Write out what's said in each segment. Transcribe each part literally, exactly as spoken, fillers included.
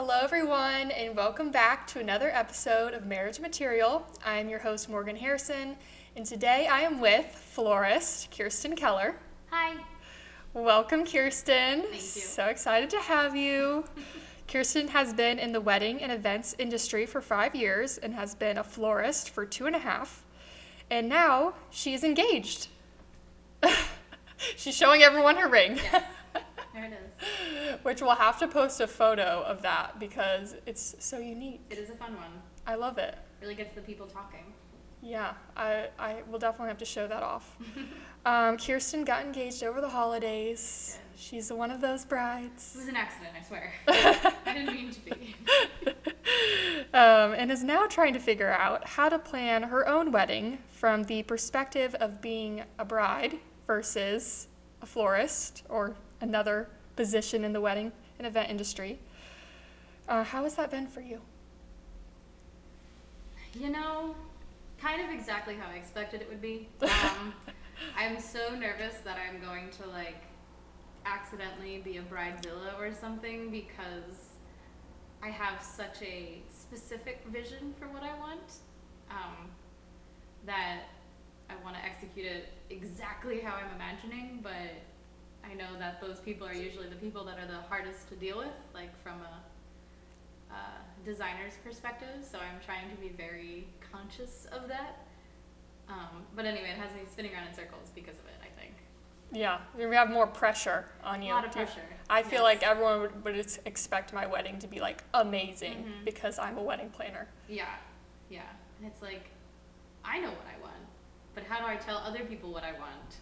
Hello, everyone, and welcome back to another episode of Marriage Material. I am your host, Morgan Harrison, and today I am with florist Kirsten Keller. Hi. Welcome, Kirsten. Thank you. So excited to have you. Kirsten has been in the wedding and events industry for five years and has been a florist for two and a half, and now she is engaged. She's showing everyone her ring. Yes, there it is. Which we'll have to post a photo of that because it's so unique. It is a fun one. I love it. Really gets the people talking. Yeah, I, I will definitely have to show that off. um, Kirsten got engaged over the holidays. Good. She's one of those brides. It was an accident, I swear. I didn't mean to be. um, and is now trying to figure out how to plan her own wedding from the perspective of being a bride versus a florist or another position in the wedding and event industry. Uh, how has that been for you? You know, kind of exactly how I expected it would be. Um, I'm so nervous that I'm going to like accidentally be a bridezilla or something because I have such a specific vision for what I want um, that I want to execute it exactly how I'm imagining, but I know that those people are usually the people that are the hardest to deal with, like from a uh, designer's perspective, so I'm trying to be very conscious of that. Um, but anyway, it has me spinning around in circles because of it, I think. Yeah, we have more pressure on you. A lot of pressure. I feel Yes. like everyone would, would ex- expect my wedding to be like amazing Mhm. because I'm a wedding planner. Yeah, yeah. And it's like, I know what I want, but how do I tell other people what I want?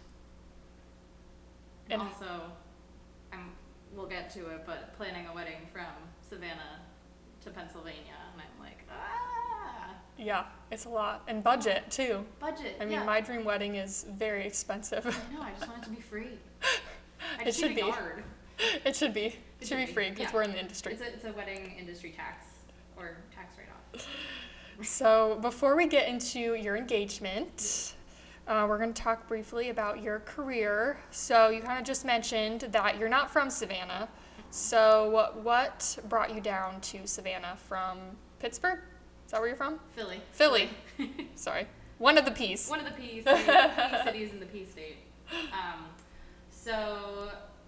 And And- also, I'm, we'll get to it, but planning a wedding from Savannah to Pennsylvania, and I'm like, ah, Yeah, it's a lot. And budget too. budget. I mean, yeah. my dream wedding is very expensive. I know, I just want it to be free. I It just should need a be. yard. It should be. It should be free because yeah. we're in the industry. It's a, it's a wedding industry tax, or tax write-off. So before we get into your engagement, uh, we're going to talk briefly about your career. So you kind of just mentioned that you're not from Savannah. So what, what brought you down to Savannah from Pittsburgh? Is that where you're from? Philly. Philly. Sorry. One of the P's. One of the P's, the P cities in the P state. Um, so,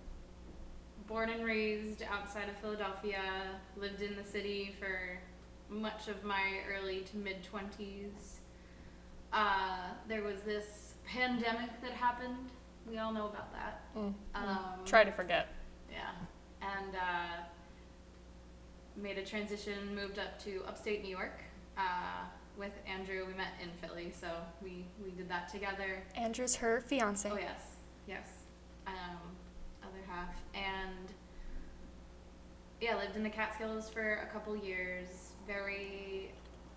born and raised outside of Philadelphia, lived in the city for much of my early to mid twenties. Uh, there was this pandemic that happened. We all know about that. Mm. Um, Try to forget. Yeah. And uh, made a transition, moved up to upstate New York uh, with Andrew. We met in Philly, so we, we did that together. Andrew's her fiance. Oh, yes. Yes. Um, other half. And yeah, lived in the Catskills for a couple years. Very,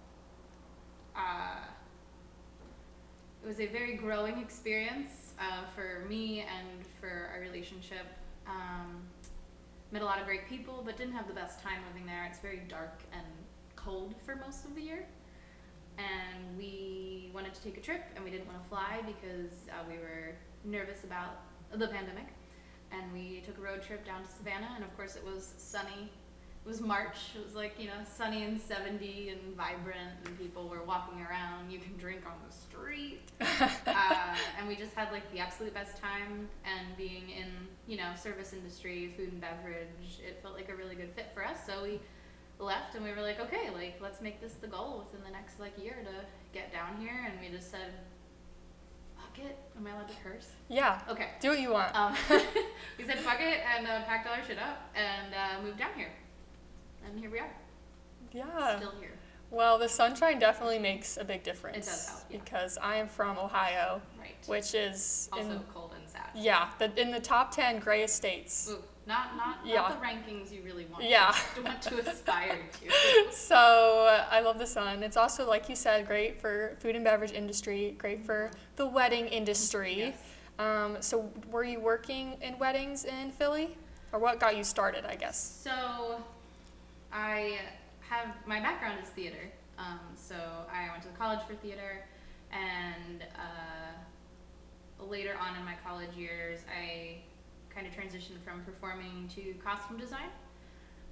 uh, it was a very growing experience uh, for me and for our relationship. Um, met a lot of great people, but didn't have the best time living there. It's very dark and cold for most of the year. And we wanted to take a trip, and we didn't want to fly because uh, we were nervous about the pandemic. And we took a road trip down to Savannah, and of course it was sunny. It was March. It was like, you know, sunny and seventy and vibrant, and people were walking around. You can drink on the street. uh, and we just had like the absolute best time, and being in, you know, service industry, food and beverage, it felt like a really good fit for us. So we left, and we were like, okay, like let's make this the goal within the next like year to get down here. And we just said, fuck it. Am I allowed to curse? Yeah. Okay. Do what you want. Um, we said fuck it and uh, packed all our shit up and uh, moved down here. And here we are. Yeah. Still here. Well, the sunshine definitely makes a big difference. It does help, yeah. Because I am from Ohio, Right. which is Also in, cold and sad. yeah, the, in the top ten grayest states. Ooh, not not, Yeah. not the rankings you really want Yeah. to, want to aspire to. So uh, I love the sun. It's also, like you said, great for food and beverage industry, great for the wedding industry. Yes. Um, so were you working in weddings in Philly? Or what got you started, I guess? So I have, my background is theater. Um, so I went to college for theater, and uh, later on in my college years, I kind of transitioned from performing to costume design.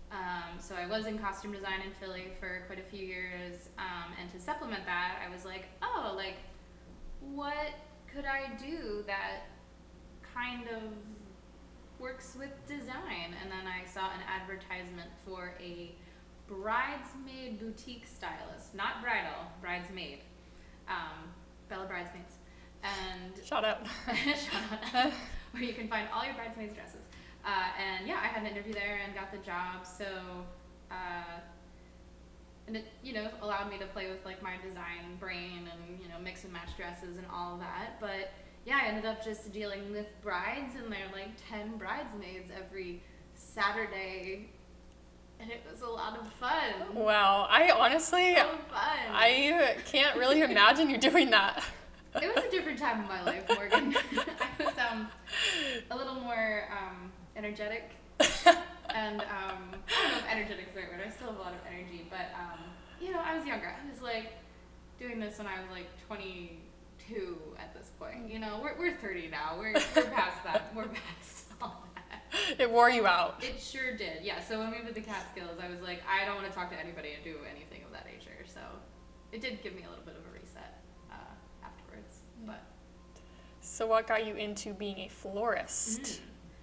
Um, so I was in costume design in Philly for quite a few years, um, and to supplement that, I was like, oh, like, what could I do that kind of works with design? And then I saw an advertisement for a bridesmaid boutique stylist, not bridal, bridesmaid, um, Bella Bridesmaids, and Shout out. shout out, where you can find all your bridesmaids dresses. Uh, and yeah, I had an interview there and got the job. So, uh, and it, you know, allowed me to play with like my design brain and, you know, mix and match dresses and all of that. But yeah, I ended up just dealing with brides, and there are like ten bridesmaids every Saturday. And it was a lot of fun. Wow. I honestly, So fun. I can't really imagine you doing that. It was a different time in my life, Morgan. I was um, a little more um, energetic. And um, I don't know if energetic is the right word. I still have a lot of energy. But, um, you know, I was younger. I was like doing this when I was like twenty-two at this point. You know, we're, we're thirty now. We're, we're past that. We're past all that. It wore you out. It sure did. Yeah. So when we moved to the Catskills, I was like, I don't want to talk to anybody and do anything of that nature. So it did give me a little bit of a reset uh, afterwards. But So what got you into being a florist? Mm.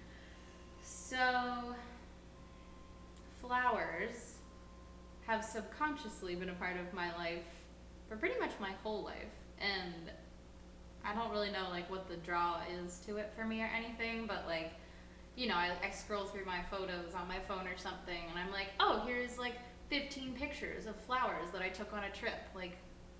So flowers have subconsciously been a part of my life for pretty much my whole life, and I don't really know like what the draw is to it for me or anything, but like, you know, I, I scroll through my photos on my phone or something, and I'm like, oh, here's like fifteen pictures of flowers that I took on a trip. Like,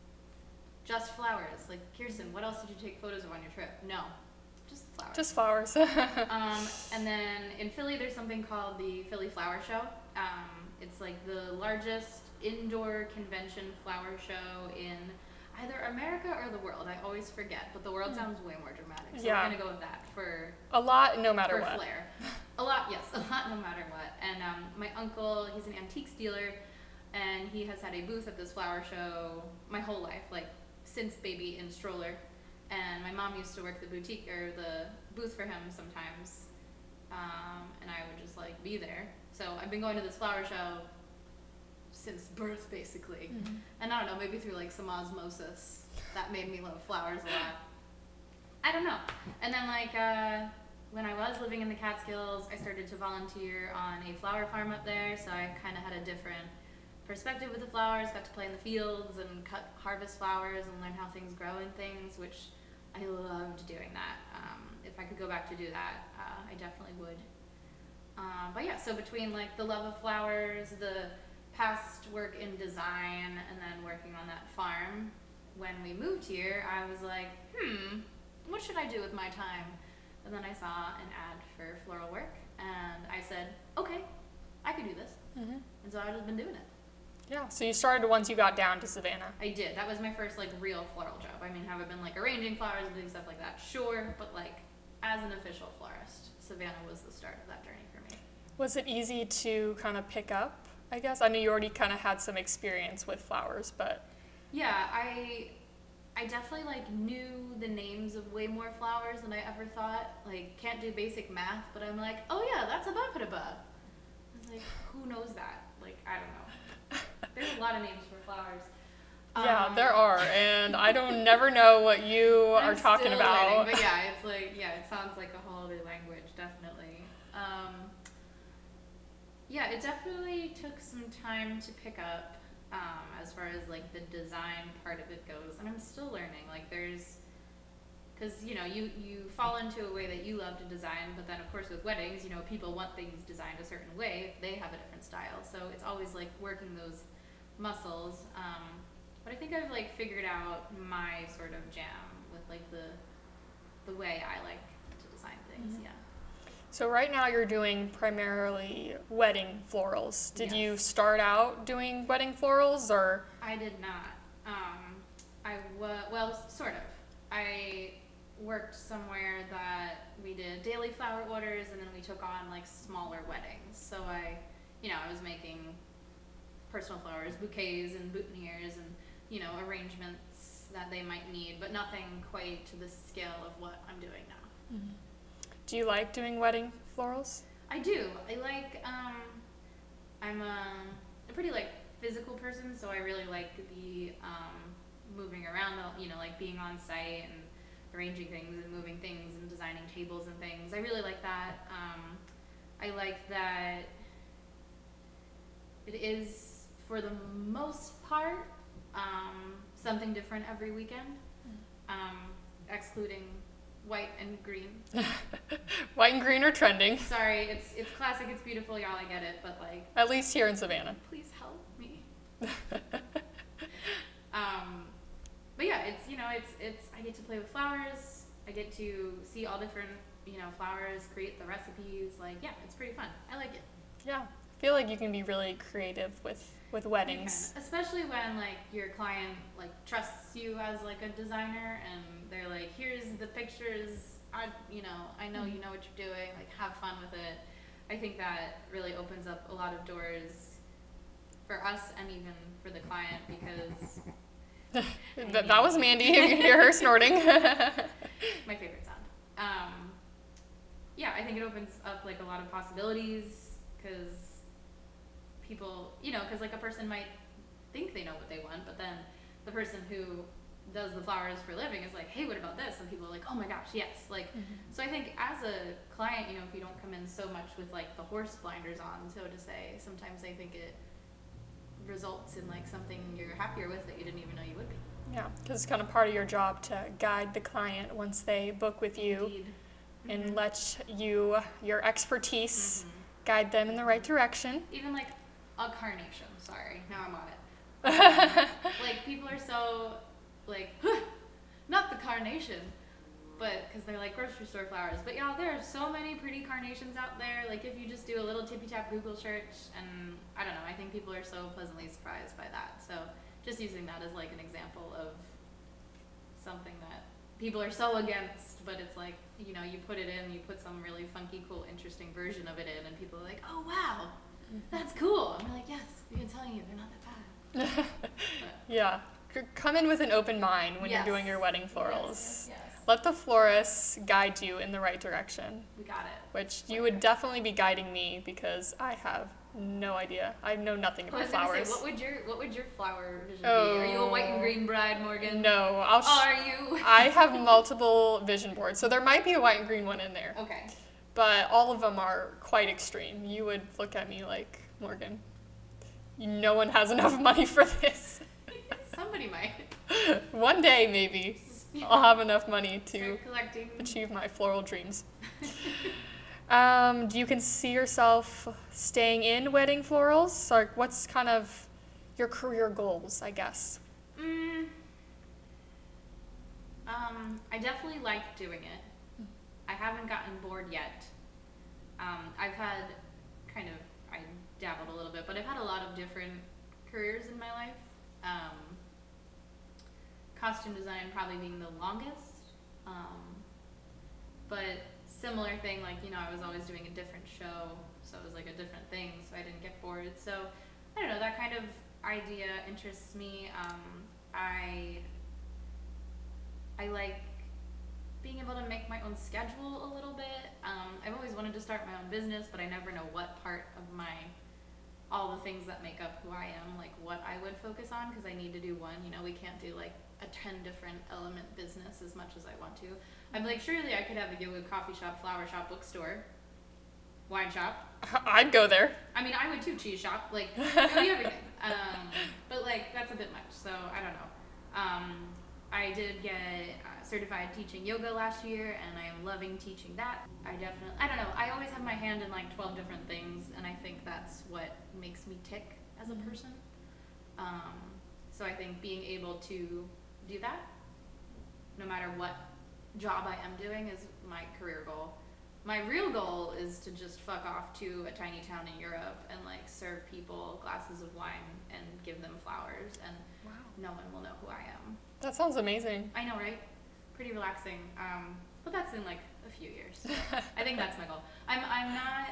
just flowers. Like, Kirsten, what else did you take photos of on your trip? No, just flowers. Just flowers. Um, and then in Philly, there's something called the Philly Flower Show. Um, it's like the largest indoor convention flower show in either America or the world. I always forget, but the world Mm. sounds way more dramatic. So Yeah. we're gonna go with that for A lot, no matter for what. flair. A lot, yes, a lot, no matter what. And um, my uncle, he's an antiques dealer, and he has had a booth at this flower show my whole life, like since baby in stroller. And my mom used to work the boutique or the booth for him sometimes, um, and I would just like be there. So I've been going to this flower show since birth, basically. Mhm. And I don't know, maybe through like some osmosis that made me love flowers a lot. I don't know. And then like uh, when I was living in the Catskills, I started to volunteer on a flower farm up there, so I kind of had a different perspective with the flowers, got to play in the fields and cut harvest flowers and learn how things grow and things, which I loved doing that. Um, if I could go back to do that, uh, I definitely would. Um, but yeah, so between like the love of flowers, the past work in design, and then working on that farm, when we moved here, I was like, hmm, what should I do with my time? And then I saw an ad for floral work, and I said, okay, I could do this. Mhm. And so I've just been doing it. Yeah, so you started once you got down to Savannah. I did. That was my first like real floral job. I mean, have I been like arranging flowers and doing stuff like that? Sure, but like as an official florist, Savannah was the start of that journey for me. Was it easy to kind of pick up, I guess? I know you already kind of had some experience with flowers, but Yeah, I I definitely like knew the names of way more flowers than I ever thought. Like, can't do basic math, but I'm like, oh yeah, that's a ba-ba-da-ba. I was like, who knows that? Like, I don't know. There's a lot of names for flowers. yeah, Um, there are, and I don't never know what you are I'm talking still about. learning, but yeah, it's like, yeah, it sounds like a whole other language, definitely. Um, yeah, it definitely took some time to pick up, um, as far as like the design part of it goes, and I'm still learning. Like, there's, because you know, you you fall into a way that you love to design, but then of course with weddings, you know, people want things designed a certain way if they have a different style. So it's always like working those muscles. Um, but I think I've like figured out my sort of jam with like the the way I like to design things. Mhm. Yeah. So right now you're doing primarily wedding florals. Did you Yes. start out doing wedding florals, or? I did not. Um, I was well, sort of. I worked somewhere that we did daily flower orders, and then we took on like smaller weddings. So I, you know, I was making personal flowers, bouquets and boutonnieres, and you know, arrangements that they might need, but nothing quite to the scale of what I'm doing now. Do you like doing wedding florals? I do. I like. Um, I'm a, a pretty like physical person, so I really like the um, moving around, you know, like being on site and arranging things and moving things and designing tables and things. I really like that. Um, I like that it is, for the most part, um, something different every weekend, um, excluding white and green. White and green are trending. Sorry, it's it's classic, it's beautiful, y'all, I get it, but like, At least here in Savannah. please help me. um, but yeah, it's, you know, it's it's I get to play with flowers. I get to see all different, you know, flowers, create the recipes. Like, yeah, it's pretty fun. I like it. Yeah, I feel like you can be really creative with with weddings. You can, especially when like your client like trusts you as like a designer, and they're like, here's the pictures. I, you know, I know you know what you're doing. Like, have fun with it. I think that really opens up a lot of doors for us and even for the client, because that, that was Mandy. You can hear her snorting. My favorite sound. Um, yeah, I think it opens up like a lot of possibilities, because people, you know, because like a person might think they know what they want, but then the person who does the flowers for a living is like, hey, what about this? And people are like, oh my gosh, yes. Like, mm-hmm. So I think as a client, you know, if you don't come in so much with like the horse blinders on, so to say, sometimes I think it results in like something you're happier with that you didn't even know you would be. Yeah, because it's kind of part of your job to guide the client once they book with you. Indeed. And mm-hmm. let you, your expertise, mm-hmm. guide them in the right direction. Even like a carnation. Sorry, now I'm on it. Um, like, people are so like, not the carnation, but because they're like grocery store flowers. But y'all, there are so many pretty carnations out there. Like, if you just do a little tippy tap Google search, and I don't know, I think people are so pleasantly surprised by that. So just using that as like an example of something that people are so against, but it's like, you know, you put it in, you put some really funky, cool, interesting version of it in, and people are like, oh wow, that's cool. And we're like, yes, we've been telling you, they're not that bad. Yeah. Come in with an open mind when yes. you're doing your wedding florals. Yes, yes, yes. Let the florist guide you in the right direction. We got it. Which you would definitely be guiding me, because I have no idea. I know nothing about I was flowers. Say, what would your what would your flower vision oh, be? Are you a white and green bride, Morgan? No. I'll sh- Are you? I have multiple vision boards, so there might be a white and green one in there. Okay. But all of them are quite extreme. You would look at me like, Morgan, no one has enough money for this. Somebody might. One day, maybe, I'll have enough money to collecting. achieve my floral dreams. um, do you can see yourself staying in wedding florals? Like, what's kind of your career goals, I guess? Mm, um, I definitely like doing it. I haven't gotten bored yet. Um, I've had kind of, I dabbled a little bit, but I've had a lot of different careers in my life. Um, costume design probably being the longest, um, but similar thing, like, you know, I was always doing a different show, so it was like a different thing, so I didn't get bored. So I don't know, that kind of idea interests me. um, I I like being able to make my own schedule a little bit. um, I've always wanted to start my own business, but I never know what part of my all the things that make up who I am, like what I would focus on, because I need to do one. You know, we can't do like a ten different element business as much as I want to. I'm like, surely I could have a yoga, coffee shop, flower shop, bookstore, wine shop. I'd go there. I mean, I would too, cheese shop, like, I would do everything. Um, but like, that's a bit much, so I don't know. Um, I did get uh, certified teaching yoga last year, and I am loving teaching that. I definitely, I don't know, I always have my hand in like twelve different things, and I think that's what makes me tick as a person. Um, so I think being able to do that, no matter what job I am doing, is my career goal. My real goal is to just fuck off to a tiny town in Europe and like serve people glasses of wine and give them flowers, and wow. no one will know who I am. That sounds amazing. I know, right? Pretty relaxing. Um, but that's in like a few years. So I think that's my goal. I'm I'm not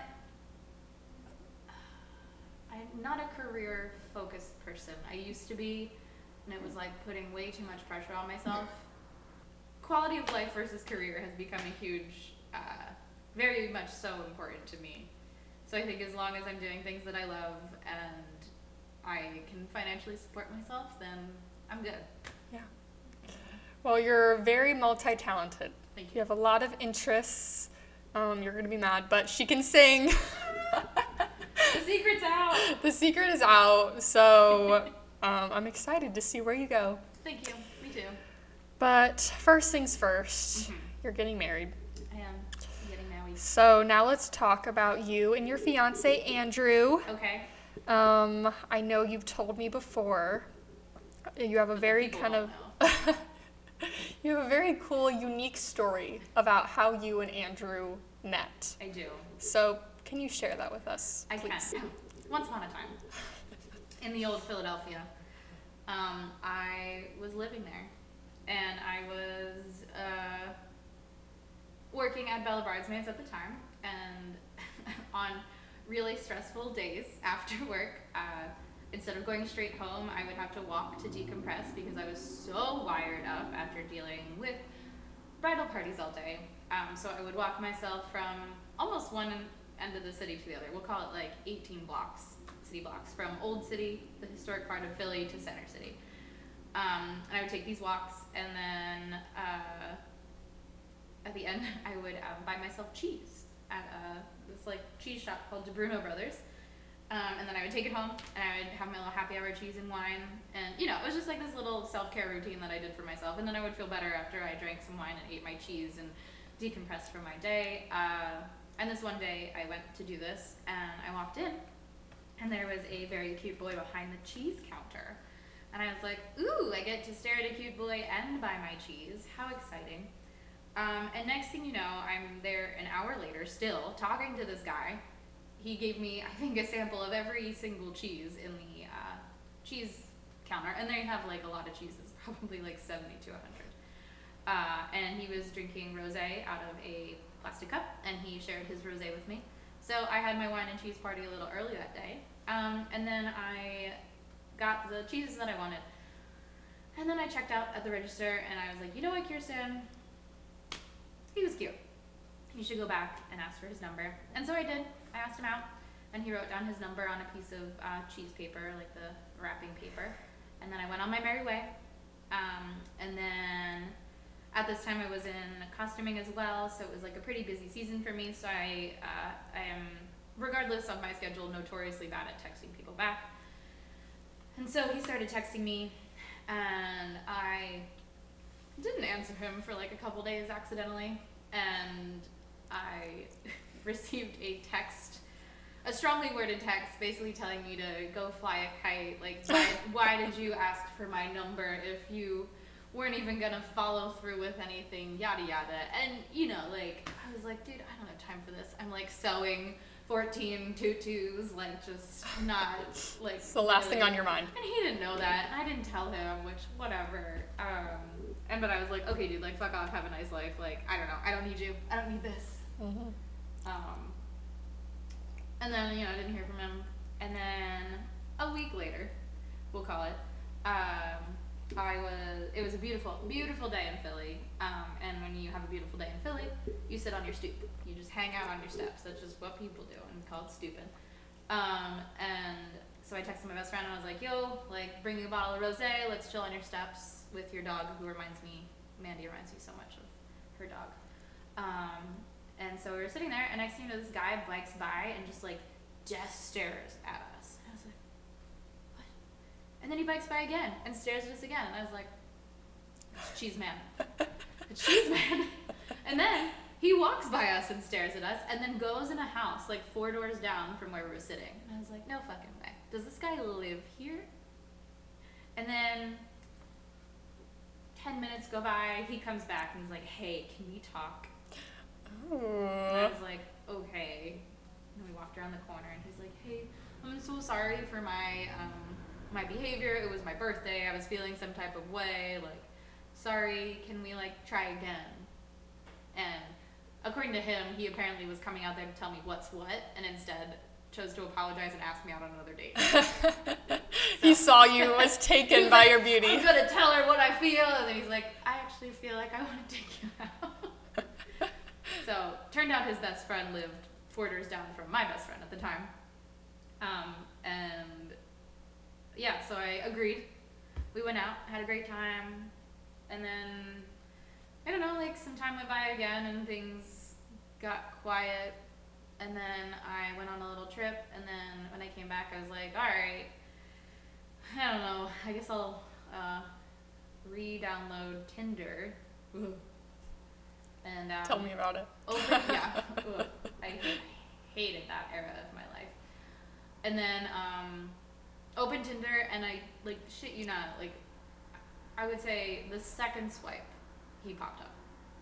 I'm not a career focused person. I used to be, and it was like putting way too much pressure on myself. Quality of life versus career has become a huge, uh, very much so important to me. So I think as long as I'm doing things that I love and I can financially support myself, then I'm good. Yeah. Well, you're very multi-talented. Thank you. You have a lot of interests. Um, you're going to be mad, but she can sing. The secret's out. The secret is out, so um, I'm excited to see where you go. Thank you. Me too. But first things first, Mhm. you're getting married. I am getting married. So now let's talk about you and your fiance, Andrew. Okay. Um, I know you've told me before. You have a But the very people kind won't of know. you have a very cool, unique story about how you and Andrew met. I do. So can you share that with us, I please? can. Once upon a time, in the old Philadelphia, um, I was living there, and I was uh, working at Bella Bridesmaids at the time, and on really stressful days after work, uh, instead of going straight home, I would have to walk to decompress because I was so wired up after dealing with bridal parties all day. Um, so I would walk myself from almost one end of the city to the other. We'll call it like eighteen blocks, city blocks, from Old City, the historic part of Philly, to Center City. Um, and I would take these walks, and then uh, at the end, I would um, buy myself cheese at uh, this like cheese shop called DeBruno Brothers. Um, and then I would take it home, and I would have my little happy hour cheese and wine. And, you know, it was just like this little self-care routine that I did for myself. And then I would feel better after I drank some wine and ate my cheese and decompressed from my day. Uh, and this one day, I went to do this, and I walked in, and there was a very cute boy behind the cheese counter. And I was like, ooh, I get to stare at a cute boy and buy my cheese. How exciting. Um, and next thing you know, I'm there an hour later, still, talking to this guy. He gave me, I think, a sample of every single cheese in the uh, cheese counter. And they have, like, a lot of cheeses, probably, like, seventy to one hundred. Uh, and he was drinking rosé out of a plastic cup, and he shared his rosé with me. So I had my wine and cheese party a little early that day. Um, and then I got the cheeses that I wanted. And then I checked out at the register, and I was like, you know what, Kirsten? He was cute. You should go back and ask for his number. And so I did. I asked him out, and he wrote down his number on a piece of uh, cheese paper, like the wrapping paper. And then I went on my merry way. Um, and then at this time I was in costuming as well, so it was like a pretty busy season for me. So I, uh, I am, regardless of my schedule, notoriously bad at texting people back. And so he started texting me, and I didn't answer him for like a couple days accidentally. And I received a text, a strongly worded text, basically telling me to go fly a kite. Like, why, why did you ask for my number if you weren't even gonna follow through with anything, yada yada. And, you know, like, I was like, dude, I don't have time for this. I'm like sewing fourteen tutus, like, just not, like. It's the last really. thing on your mind. And he didn't know that, and I didn't tell him, which, whatever. Um, and, but I was like, okay, dude, like, fuck off, have a nice life. Like, I don't know, I don't need you. I don't need this. Mm-hmm. Um, and then, you know, I didn't hear from him. And then a week later, we'll call it, um, I was, it was a beautiful, beautiful day in Philly. Um, and when you have a beautiful day in Philly, you sit on your stoop. You just hang out on your steps. That's just what people do, and we call it stooping. Um, and so I texted my best friend, and I was like, yo, like, bring me a bottle of rosé. Let's chill on your steps with your dog, who reminds me, Mandy reminds me so much of her dog. Um, and so we were sitting there, and next thing you know, this guy bikes by and just, like, just stares at us. And I was like, what? And then he bikes by again and stares at us again. And I was like, it's Cheese Man. It's Cheese Man. And then he walks by us and stares at us, and then goes in a house, like, four doors down from where we were sitting. And I was like, no fucking way. Does this guy live here? And then ten minutes go by, he comes back, and he's like, hey, can we talk? And I was like, okay. And we walked around the corner, and he's like, hey, I'm so sorry for my um, my behavior. It was my birthday. I was feeling some type of way. Like, sorry, can we, like, try again? And according to him, he apparently was coming out there to tell me what's what, and instead chose to apologize and ask me out on another date. So, he saw you, was taken by like, your beauty. I'm gonna tell her what I feel, and then he's like, I actually feel like I want to take you out. So, turned out his best friend lived four doors down from my best friend at the time. Um, and yeah, so I agreed. We went out, had a great time, and then, I don't know, like some time went by again and things got quiet, and then I went on a little trip, and then when I came back I was like, alright, I don't know, I guess I'll uh, re-download Tinder. Ugh. And um, Tell me about it. Open, yeah, ugh, I hated that era of my life. And then um, opened Tinder, and I, like, shit you not, like, I would say the second swipe, he popped up.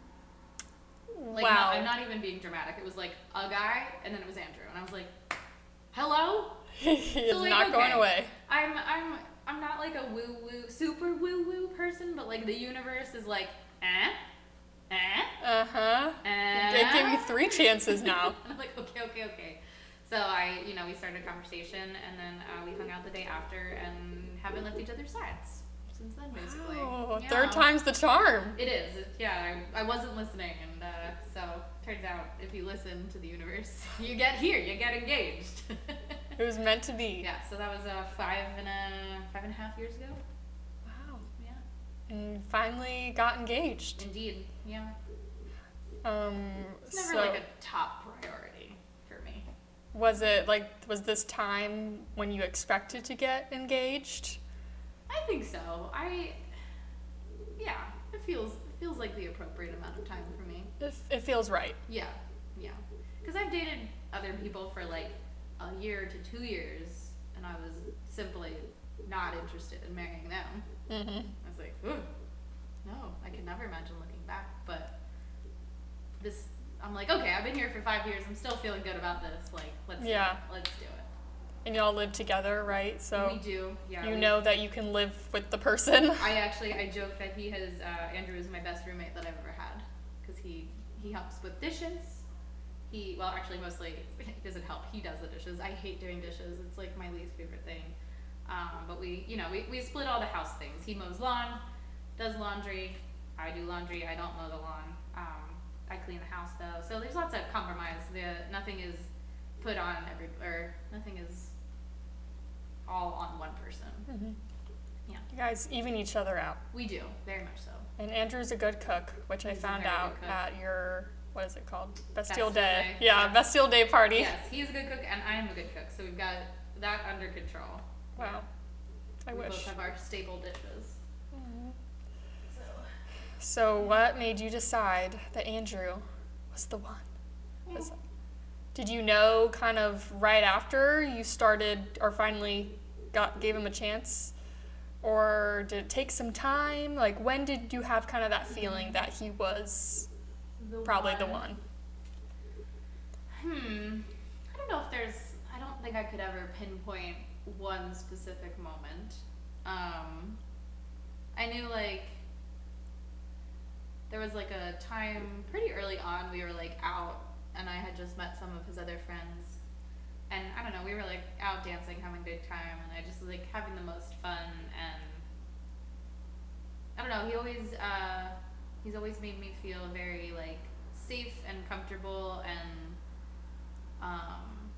Like, Wow. no, I'm not even being dramatic. It was like a guy, and then it was Andrew, and I was like, "Hello." He is So, like, not okay. going away. I'm I'm I'm not like a woo woo super woo woo person, but like the universe is like, eh, eh, Uh-huh. eh. They give you three chances now. And I'm like, okay, okay, okay. So I, you know, we started a conversation, and then uh, we hung out the day after, and haven't left each other's sides since then, basically. Oh, Yeah. third time's the charm. It is. It, yeah, I, I wasn't listening, and uh, so turns out if you listen to the universe, you get here, you get engaged. It was meant to be. Yeah, so that was uh, five and a five and a half years ago. Wow. Yeah, And finally got engaged. indeed. Yeah, Um, it's never so like a top priority for me. was it like, was this time when you expected to get engaged? I think so. I, yeah, it feels it feels like the appropriate amount of time for me. It, it feels right. Yeah, yeah. Because I've dated other people for like a year to two years, and I was simply not interested in marrying them. Mm-hmm. I was like, Ugh, no, I could never imagine looking back. But this, I'm like, okay, I've been here for five years. I'm still feeling good about this. Like, let's Yeah. do it. Let's do it. And y'all live together, right? So we do. Yeah. you we- know that you can live with the person. I actually, I joke that he has, uh, Andrew is my best roommate that I've ever had. Because he, he helps with dishes. He, well, actually, mostly, it doesn't help. He does the dishes. I hate doing dishes. It's like my least favorite thing. Um, but we, you know, we, we split all the house things. He mows lawn, does laundry. I do laundry. I don't mow the lawn. Um, I clean the house though. So there's lots of compromise. The, nothing is put on every, or nothing is all on one person. Mm-hmm. Yeah. You guys even each other out. We do, very much so. And Andrew's a good cook, which I He's a found very out good cook. at your, what is it called? Bastille Bastille Day. Day, Yeah, yeah. Bastille Day party. Yes, he's a good cook and I am a good cook, so we've got that under control. Wow. I we wish. both have our staple dishes. Mhm. So, So what made you decide that Andrew was the one? Was- Did you know kind of right after you started or finally got gave him a chance? Or did it take some time? Like when did you have kind of that feeling that he was the probably the one? Hmm. I don't know if there's. I don't think I could ever pinpoint one specific moment. Um, I knew like there was like a time pretty early on we were like out and I had just met some of his other friends and I don't know, we were like out dancing, having a good time, and I just was like having the most fun, and I don't know, he always uh he's always made me feel very like safe and comfortable and um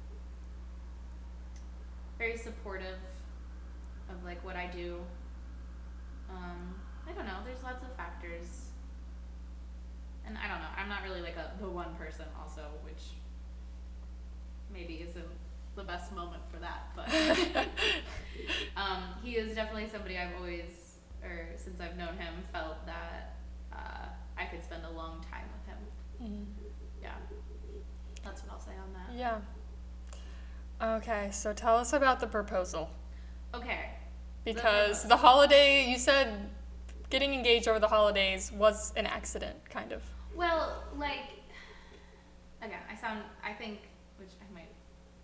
very supportive of like what I do. Um, I don't know, there's lots of factors. And I don't know, I'm not really like a the one person also, which maybe isn't the best moment for that, but um, he is definitely somebody I've always, or since I've known him, felt that uh, I could spend a long time with him. Mhm. Yeah, that's what I'll say on that. Yeah. Okay, so tell us about the proposal. Okay. Because the holiday, you said getting engaged over the holidays was an accident, kind of. Well, like, again, I sound, I think, which I might,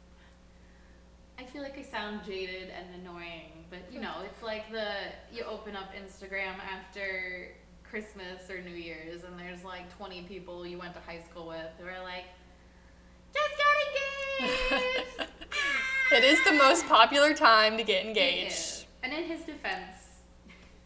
I feel like I sound jaded and annoying, but you know, it's like the, you open up Instagram after Christmas or New Year's and there's like twenty people you went to high school with who are like, just got engaged! It is the most popular time to get It engaged. is. And in his defense,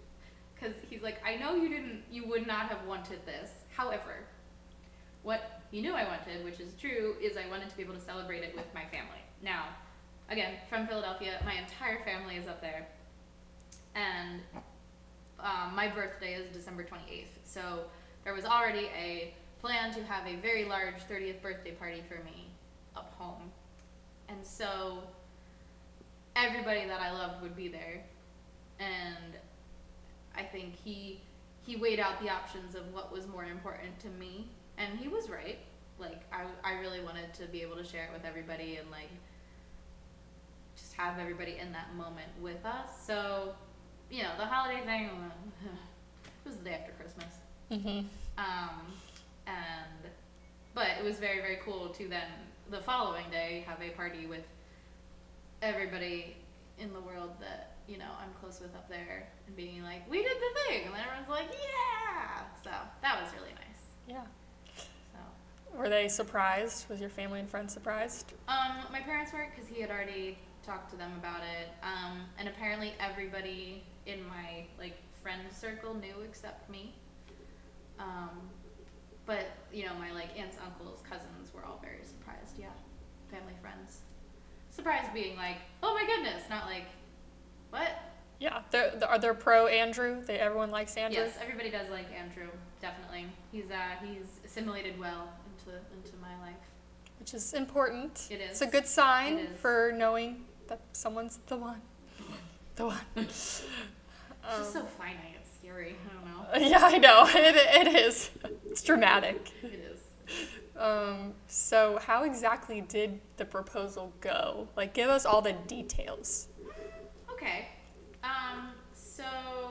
because he's like, I know you didn't, you would not have wanted this. However, what he knew I wanted, which is true, is I wanted to be able to celebrate it with my family. Now, again, from Philadelphia, my entire family is up there, and um, my birthday is December twenty-eighth, so there was already a plan to have a very large thirtieth birthday party for me up home, and so everybody that I loved would be there, and I think he he weighed out the options of what was more important to me, and he was right. Like, I, I really wanted to be able to share it with everybody and, like, just have everybody in that moment with us. So, you know, the holiday thing, it was the day after Christmas. Mm-hmm. Um, and, but it was very, very cool to then, the following day, have a party with everybody in the world that, you know, I'm close with up there, and being like, we did the thing, and then everyone's like, yeah! So, that was really nice. Yeah. So. Were they surprised? Was your family and friends surprised? Um, my parents weren't, because he had already talked to them about it, um, and apparently everybody in my, like, friend circle knew except me. Um, but, you know, my, like, aunts, uncles, cousins were all very surprised, yeah. Family, friends. Surprised being like, oh my goodness, not like, what? Yeah. They're, they're, are they pro Andrew? They, everyone likes Andrew? Yes, everybody does like Andrew, definitely. He's, uh, he's assimilated well into, into my life. Which is important. It is. It's a good sign It is. for knowing that someone's the one. The one. It's Um, just so finite, it's scary, I don't know. Yeah, I know. It, it is. It's dramatic. It is. Um, so how exactly did the proposal go? Like, give us all the details. Okay. Um, so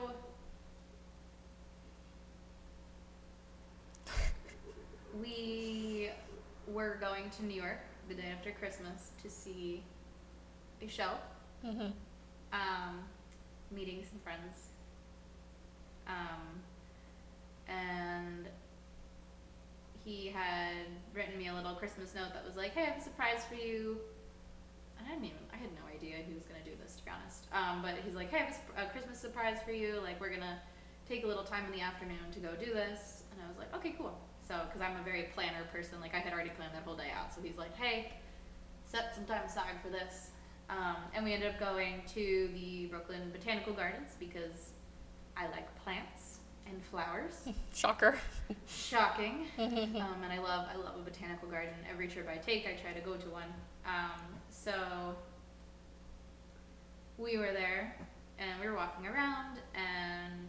we were going to New York the day after Christmas to see a show, Mm-hmm. um, meeting some friends, um, and he had written me a little Christmas note that was like, hey, I have a surprise for you. And I didn't even, I had no idea he was going to do this, to be honest. Um, but he's like, hey, I have a, sp- a Christmas surprise for you. Like, we're going to take a little time in the afternoon to go do this. And I was like, okay, cool. So, because I'm a very planner person, like, I had already planned that whole day out. So he's like, hey, set some time aside for this. Um, and we ended up going to the Brooklyn Botanical Gardens because I like plants and flowers. Shocker. Shocking. Um, and I love I love a botanical garden. Every trip I take, I try to go to one. Um, so we were there, and we were walking around, and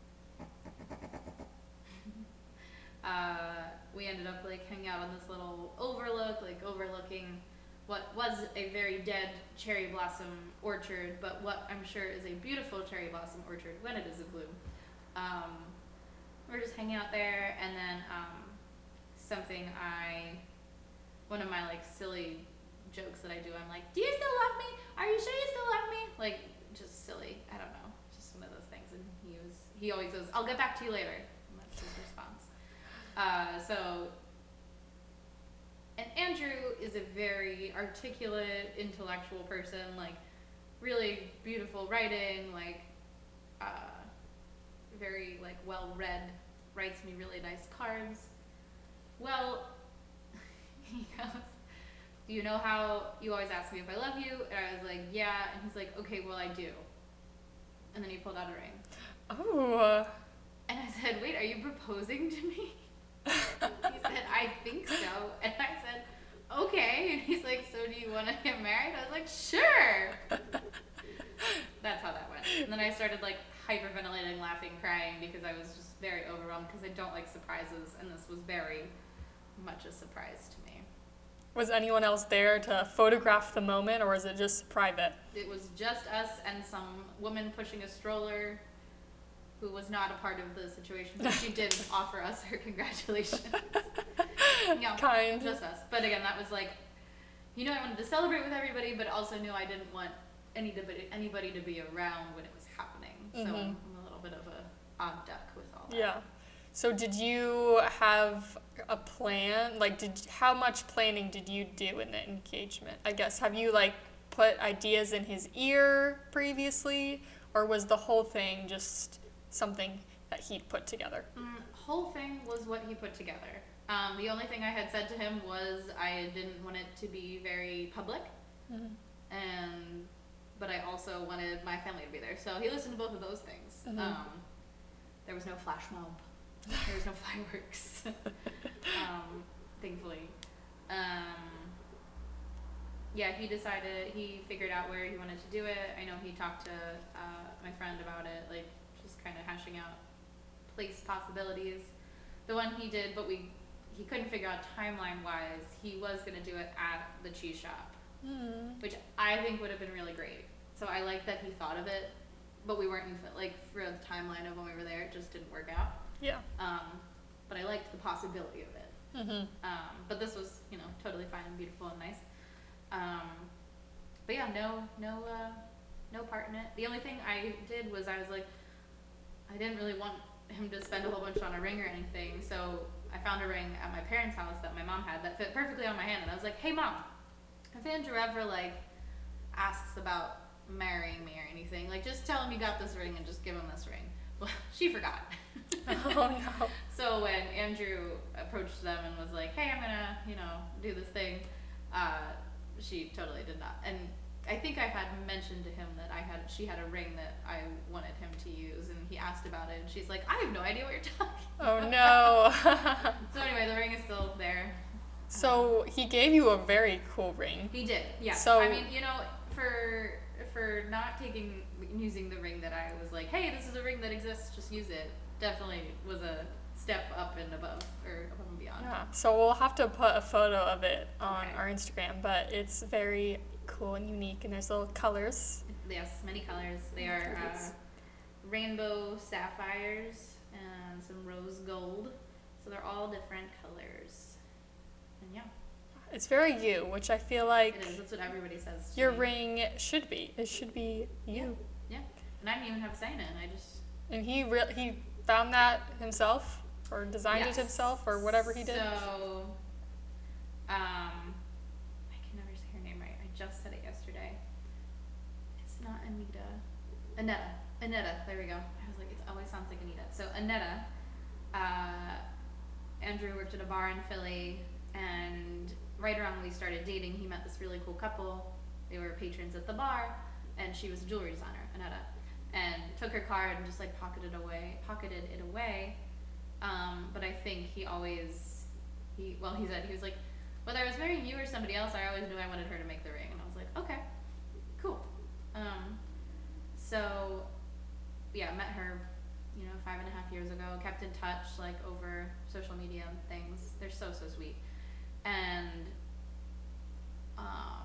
uh, we ended up like hanging out on this little overlook, like overlooking what was a very dead cherry blossom orchard, but what I'm sure is a beautiful cherry blossom orchard when it is in bloom. Um, we're just hanging out there, and then um, something I, one of my like silly jokes that I do, I'm like, do you still love me? Are you sure you still love me? Like, just silly. I don't know. Just one of those things. And he was, he always goes, I'll get back to you later. And that's his response. Uh, so, and Andrew is a very articulate, intellectual person, like really beautiful writing, like uh, very like well read, writes me really nice cards. Well, he goes, do you know how you always ask me if I love you? And I was like, yeah. And he's like, okay, well, I do. And then he pulled out a ring. Oh. And I said, wait, are you proposing to me? He said, I think so. And I said, okay. And he's like, so do you want to get married? I was like, sure. That's how that went. And then I started like hyperventilating, laughing, crying because I was just very overwhelmed because I don't like surprises. And this was very much a surprise to me. Was anyone else there to photograph the moment, or was it just private? It was just us and some woman pushing a stroller who was not a part of the situation, but she did offer us her congratulations. No, Kind. just us. But again, that was like, you know, I wanted to celebrate with everybody, but also knew I didn't want anybody anybody to be around when it was happening. So Mhm. I'm a little bit of a odd duck with all that. Yeah. So did you have a plan? Like, did how much planning did you do in the engagement? I guess, have you like put ideas in his ear previously, or was the whole thing just something that he'd put together? Mm, whole thing was what he put together. Um, the only thing I had said to him was I didn't want it to be very public, Mhm. and but I also wanted my family to be there. So he listened to both of those things. Mhm. Um, there was no flash mob. There was no fireworks. um, thankfully. Um, yeah, he decided, he figured out where he wanted to do it. I know he talked to uh, my friend about it, like just kind of hashing out place possibilities. The one he did, but we he couldn't figure out timeline wise. He was gonna do it at the cheese shop, Mm. which I think would have been really great. So I like that he thought of it, but we weren't in, like for the timeline of when we were there, it just didn't work out. Yeah. Um, but I liked the possibility of it. Mhm. Um, but this was, you know, totally fine and beautiful and nice. Um, but yeah, no, no, uh, no part in it. The only thing I did was I was like, I didn't really want him to spend a whole bunch on a ring or anything, so I found a ring at my parents' house that my mom had that fit perfectly on my hand, and I was like, hey mom, if Andrew ever like asks about marrying me or anything, like just tell him you got this ring and just give him this ring. Well, she forgot. Oh no. So when Andrew approached them and was like, hey, I'm gonna, you know, do this thing, uh, she totally did not. And I think I had mentioned to him that I had, she had a ring that I wanted him to use, and he asked about it, and she's like, I have no idea what you're talking Oh about. no. So anyway, the ring is still there. So he gave you a very cool ring. He did, yeah. So- I mean, you know, for for not taking using the ring that I was like, hey, this is a ring that exists, just use it. Definitely was a step up and above, or above and beyond. Yeah. So we'll have to put a photo of it on Okay. our Instagram, but it's very cool and unique, and there's little colors. Yes, many colors. They are uh, rainbow sapphires and some rose gold. So they're all different colors. And yeah, It's very you, which I feel like it is. That's what everybody says. to your me. ring should be. It should be you. Yeah. And I didn't even have a say in it. I just. And he re- he found that himself, or designed Yes. it himself, or whatever he did. So, um, I can never say her name right. I just said it yesterday. It's not Anita. Anetta. Anetta. There we go. I was like, it always sounds like Anita. So Anetta, uh, Andrew worked at a bar in Philly, and right around when we started dating, he met this really cool couple. They were patrons at the bar, and she was a jewelry designer, Anetta, and took her card and just like pocketed away, pocketed it away. Um, but I think he always, he well, he said he was like, whether I was marrying you or somebody else, I always knew I wanted her to make the ring, and I was like, okay, cool. Um, so yeah, met her, you know, five and a half years ago. Kept in touch like over social media and things. They're so so sweet, and um,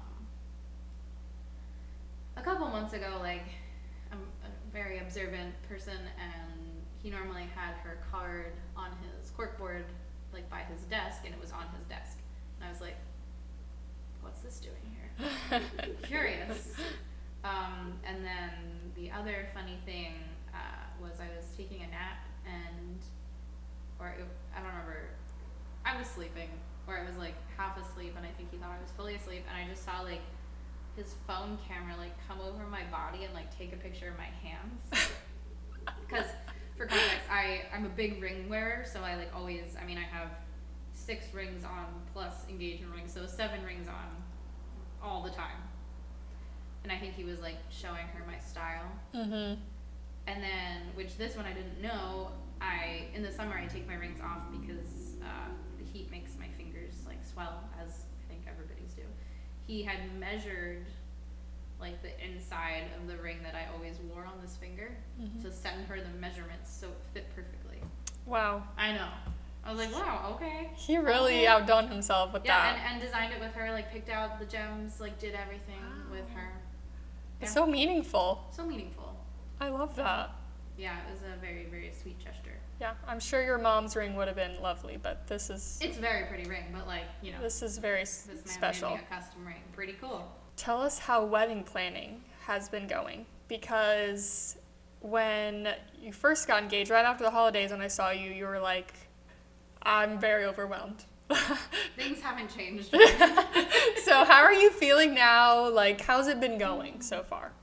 a couple months ago, like I'm a very observant person, and he normally had her card on his corkboard, like by his desk, and it was on his desk. And I was like, what's this doing here? Curious. Um, and then the other funny thing uh, was I was taking a nap, and, or it, I don't remember, I was sleeping, or I was like half asleep, and I think he thought I was fully asleep, and I just saw like his phone camera like come over my body and like take a picture of my hands. Because for context, I, I'm a big ring wearer, so I like always, I mean, I have six rings on plus engagement rings, so seven rings on all the time. And I think he was like showing her my style. Mm-hmm. And then, which this one I didn't know, I, in the summer I take my rings off because uh, the heat makes my fingers like swell, as I think everybody's do. He had measured like the inside of the ring that I always wore on this finger Mhm. to send her the measurements so it fit perfectly. Wow. I know. I was like, wow, okay. He really Okay. outdone himself with Yeah, that. and, and designed it with her, like picked out the gems, like did everything with her. It's Yeah. so meaningful. So meaningful. I love that. Yeah, it was a very, very sweet gesture. Yeah, I'm sure your mom's ring would have been lovely, but this is It's a very pretty ring, but like, you know, this is very s- this man special. made me a custom ring. Pretty cool. Tell us how wedding planning has been going, because when you first got engaged, right after the holidays, when I saw you, you were like, I'm very overwhelmed. Things haven't changed. So how are you feeling now? Like, how's it been going so far?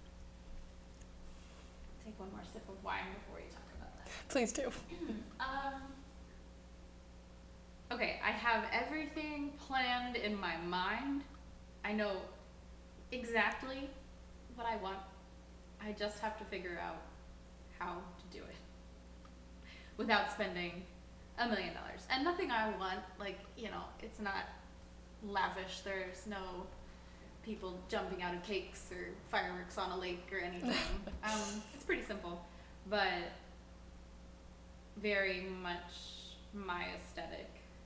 Take one more sip of wine before you talk about that. Please do. Um, okay, I have everything planned in my mind. I know exactly what I want. I just have to figure out how to do it without spending a million dollars. And nothing I want, like, you know, it's not lavish. There's no people jumping out of cakes or fireworks on a lake or anything. um, it's pretty simple, but very much my aesthetic.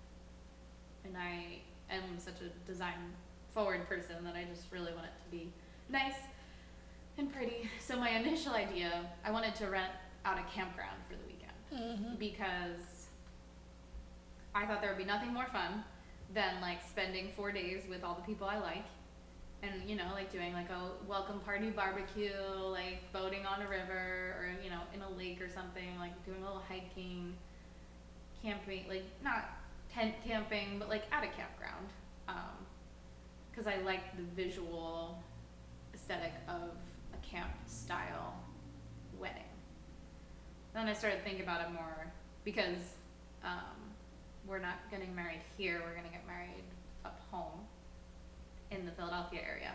And I am such a design forward person that I just really want it to be nice and pretty. So my initial idea, I wanted to rent out a campground for the weekend Mm-hmm. because I thought there would be nothing more fun than like spending four days with all the people I like, and you know, like doing like a welcome party barbecue, like boating on a river, or you know, in a lake or something, like doing a little hiking, camping, like not tent camping, but like at a campground, because I like the visual aesthetic of a camp style wedding. Then I started thinking about it more because um, we're not getting married here, we're going to get married up home in the Philadelphia area,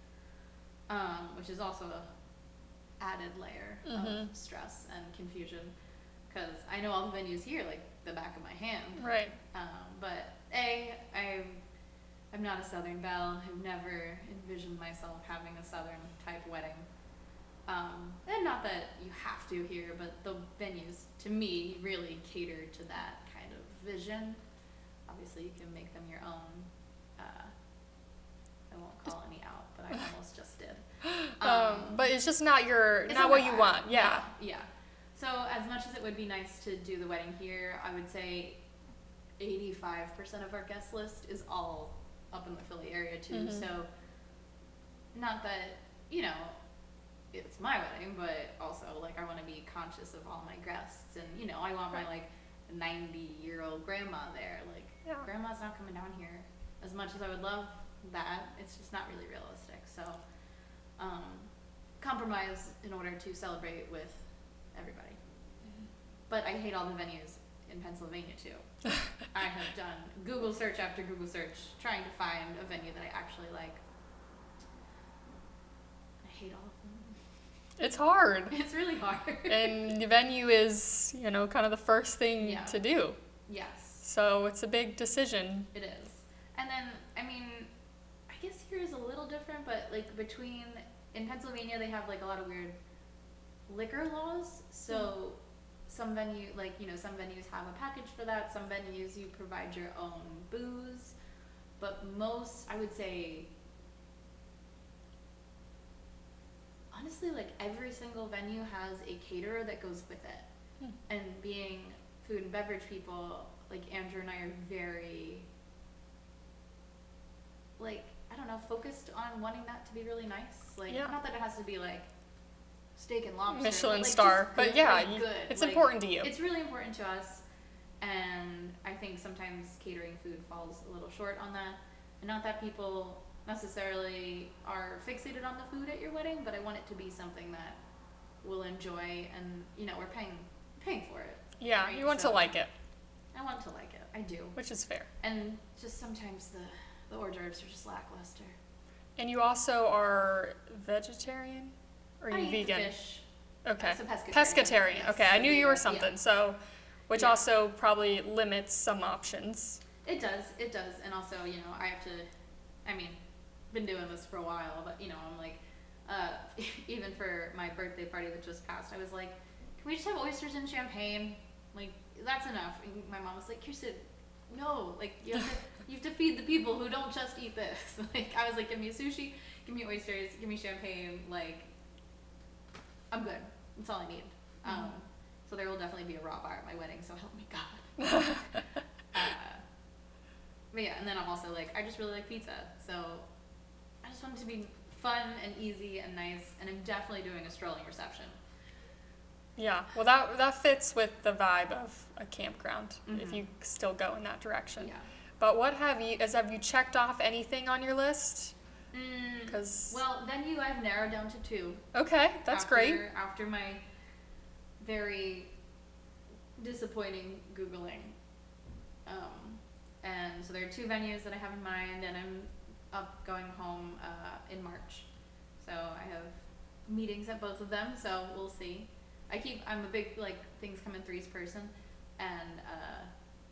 um, which is also a added layer Mhm. of stress and confusion because I know all the venues here like the back of my hand. Right. Um, but A, I'm, I'm not a Southern belle. I've never envisioned myself having a Southern type wedding. Um, and not that you have to here, but the venues, to me, really cater to that kind of vision. Obviously, you can make them your own. Uh, I won't call any out, but I almost just did. Um, but it's just not your, It's not not what my you vibe. want. Yeah. Yeah, yeah. So as much as it would be nice to do the wedding here, I would say eighty-five percent of our guest list is all up in the Philly area too. Mhm. So not that, you know, it's my wedding, but also like I want to be conscious of all my guests, and you know, I want my like ninety year old grandma there. Like Yeah. grandma's not coming down here. As much as I would love that, it's just not really realistic. So um, compromise in order to celebrate with everybody. But I hate all the venues in Pennsylvania too. I have done Google search after Google search trying to find a venue that I actually like. I hate all of them. It's hard. It's really hard. And the venue is, you know, kind of the first thing Yeah. to do. Yes, So it's a big decision. it is. And then, I mean, I guess here is a little different, but like between, in Pennsylvania, they have like a lot of weird liquor laws. So some venue, like, you know, some venues have a package for that. Some venues you provide your own booze. But most, I would say, honestly, like every single venue has a caterer that goes with it. Hmm. And being food and beverage people, like Andrew and I are very, like, I don't know, focused on wanting that to be really nice. Like, Yeah. not that it has to be like steak and lobster. Michelin but, like, star. just But good, yeah, like, you- good. it's Like, important to you. It's really important to us. And I think sometimes catering food falls a little short on that. And not that people necessarily are fixated on the food at your wedding, but I want it to be something that we'll enjoy, and you know, we're paying paying for it. Yeah, Right, you want so- to like it, I want to like it. I do. which is fair. And just sometimes the the hors d'oeuvres are just lackluster. And you also are vegetarian? Or are I you eat the vegan? fish. Okay. So pescatarian. Pescatarian. Yes, Okay, I knew you were yeah. something. So, which Yeah. also probably limits some options. It does. It does. And also, you know, I have to. I mean, been doing this for a while, but you know, I'm like, uh, even for my birthday party that just passed, I was like, can we just have oysters and champagne? Like, that's enough. And my mom was like, Kirsten, no, like you have to, you have to feed the people who don't just eat this. Like, I was like, give me a sushi, give me oysters, give me champagne. Like, I'm good. That's all I need. Mm-hmm. Um, so there will definitely be a raw bar at my wedding. So help me God. uh, but yeah, and then I'm also like, I just really like pizza. So I just want it to be fun and easy and nice. And I'm definitely doing a strolling reception. Yeah, well, that that fits with the vibe of a campground if Mhm. you still go in that direction. Yeah. But what have you, as have you checked off anything on your list? Mm, Because, well, venue I've narrowed down to two. okay, that's after, great. After my very disappointing Googling. Um, And so there are two venues that I have in mind, and I'm up going home uh, in March. So I have meetings at both of them, so we'll see. I keep, I'm a big, like, things come in threes person, and uh,